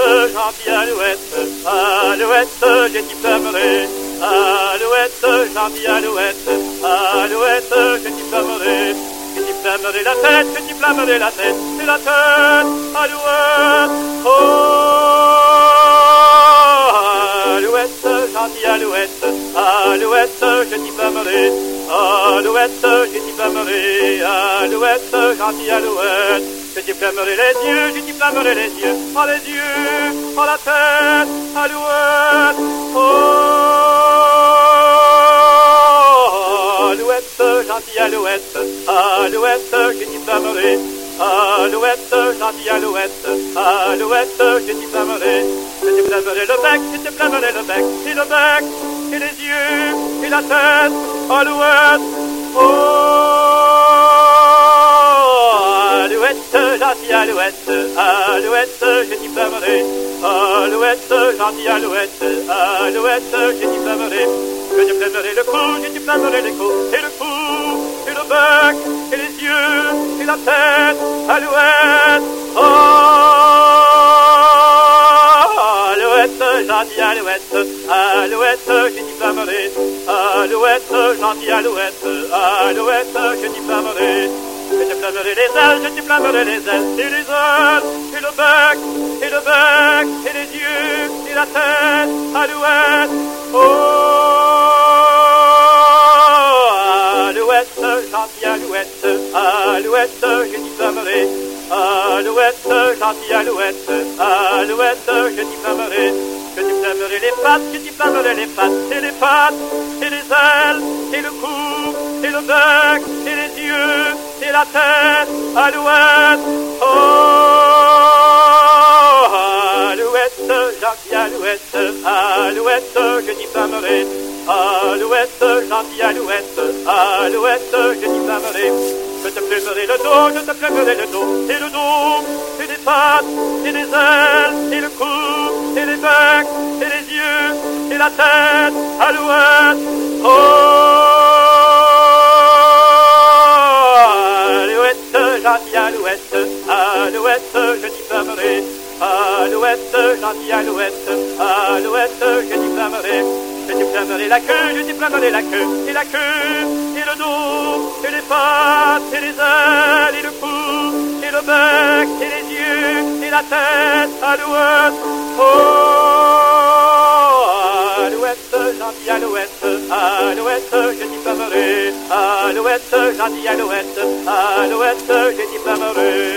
gentille alouette, alouette, je t'y plumerai. Alouette, gentille alouette, alouette, je t'y plumerai. Je t'y plumerai la tête, je t'y plumerai la tête, et la tête, alouette, oh, alouette, gentille alouette, alouette, je t'y plumerai. Alouette, je t'y plumerai, alouette, gentille alouette. Je t'y plumerai les yeux, je t'y plumerai les yeux, oh les yeux, oh la tête, alouette, oh, alouette, gentille alouette, alouette, je t'y plumerai, alouette, gentille alouette, alouette, je t'y plumerai. Je t'y plumerai le bec, je t'y plumerai le bec, et le bec, et les yeux, et la tête, alouette, oh, alouette, gentille alouette, alouette, je t'y plumerai. Alouette, gentille alouette, alouette, je t'y plumerai. Je t'y plumerai le cou, je t'y plumerai les coups, et le cou, et le bec, et les yeux, et la tête, alouette, oh, alouette, gentille alouette, alouette, je t'y plumerai. Alouette, gentille alouette, alouette, je t'y plumerai. Je te plumerai les ailes, je te plumerai les ailes, et les ailes, et le bec, et le bec, et les yeux, et la tête, alouette, oh, alouette, gentille alouette, alouette, je t'y plumerai. Alouette, gentille alouette, alouette, je t'y plumerai. Je t'y plumerai les pattes, je t'y plumerai les pattes, et les ailes, et le cou, et le bec, et les yeux, et la tête, alouette, oh, alouette, gentille alouette, alouette, je t'y plumerai. Alouette, gentille alouette, alouette, je t'y plumerai. Je te plumerai le dos, je te plumerai le dos, et les pattes, et les ailes, et le cou, et les becs, et les yeux, et la tête, alouette, oh, alouette, gentille alouette, alouette, je t'y plumerai. Alouette, gentille alouette, alouette, je t'y plumerai. Je t'y plumerai la queue, je t'y plumerai la queue, et le dos, et les pattes, et les ailes, et le cou, et le bec, et les yeux, et la tête, alouette, oh, alouette, gentille alouette, alouette, je t'y plumerai. Alouette, gentille alouette, alouette, je t'y plumerai.